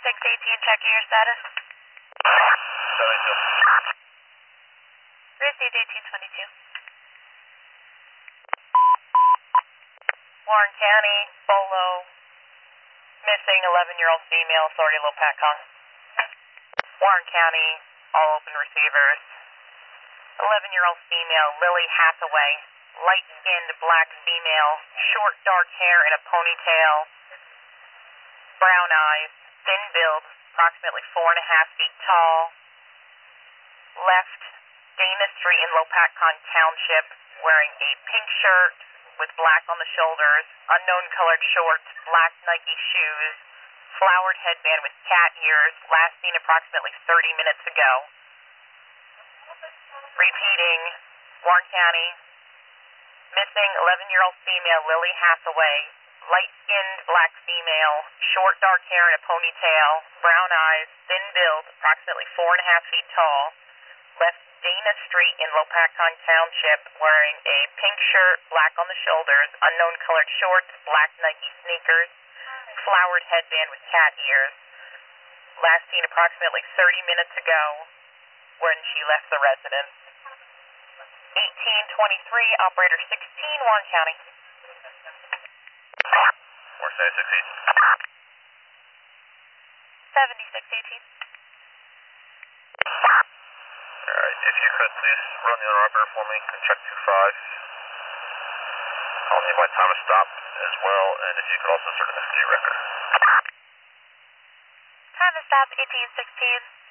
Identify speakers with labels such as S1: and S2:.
S1: 7618, checking your status.
S2: 72.
S1: Received 1822. Warren County, Bolo, missing 11-year-old female, authority low PATCON. Warren County, all open receivers. 11-year-old female, Lily Hathaway, light-skinned black female, short dark hair in a ponytail, brown eyes, thin build, approximately 4.5 feet tall. Left Dana Street in Lopatcon Township, wearing a pink shirt with black on the shoulders, unknown colored shorts, black Nike shoes, flowered headband with cat ears, last seen approximately 30 minutes ago. Repeating, Warren County, missing 11-year-old female, Lily Hathaway, light-skinned black female, short dark hair in a ponytail, brown eyes, thin build, approximately 4.5 feet tall. Left Dana Street in Lopatcon Township, wearing a pink shirt, black on the shoulders, unknown colored shorts, black Nike sneakers, flowered headband with cat ears. Last seen approximately 30 minutes ago when she left the residence. 1823, operator 16, Warren County.
S2: Warren 7618.
S1: 7618.
S2: Alright, if you could please run the owner for me and check 25. I'll need my time of stop as well, and if you could also sort of SK record.
S1: Time of stop 1816.